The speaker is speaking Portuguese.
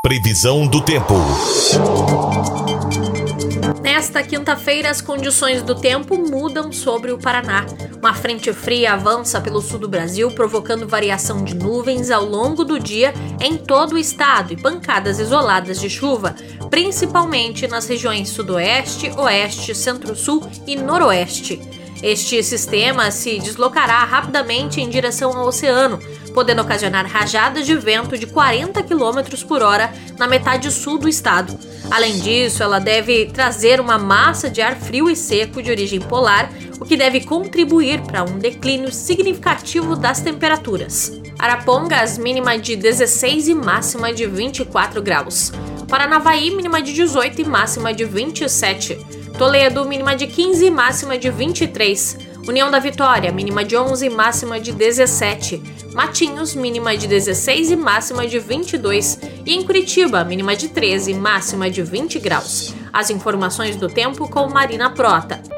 Previsão do tempo. Nesta quinta-feira, as condições do tempo mudam sobre o Paraná. Uma frente fria avança pelo sul do Brasil, provocando variação de nuvens ao longo do dia em todo o estado e pancadas isoladas de chuva, principalmente nas regiões sudoeste, oeste, centro-sul e noroeste. Este sistema se deslocará rapidamente em direção ao oceano, podendo ocasionar rajadas de vento de 40 km por hora na metade sul do estado. Além disso, ela deve trazer uma massa de ar frio e seco de origem polar, o que deve contribuir para um declínio significativo das temperaturas. Arapongas, mínima de 16 e máxima de 24 graus. Paranavaí, mínima de 18 e máxima de 27. Toledo, mínima de 15 e máxima de 23. União da Vitória, mínima de 11 e máxima de 17. Matinhos, mínima de 16 e máxima de 22. E em Curitiba, mínima de 13 e máxima de 20 graus. As informações do tempo com Marina Prota.